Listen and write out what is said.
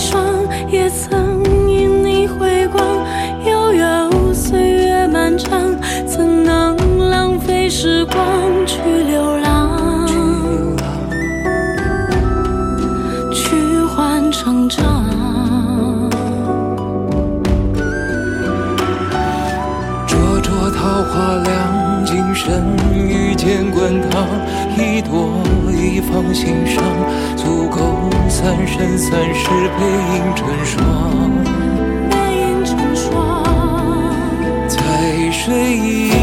双，也曾因你回光。悠悠岁月漫长，怎能浪费时光去流浪，去换成长。 灼灼桃花凉，今生遇见滚烫，一朵一放心上，足够三生三世背影成双。 背影成双， 在水一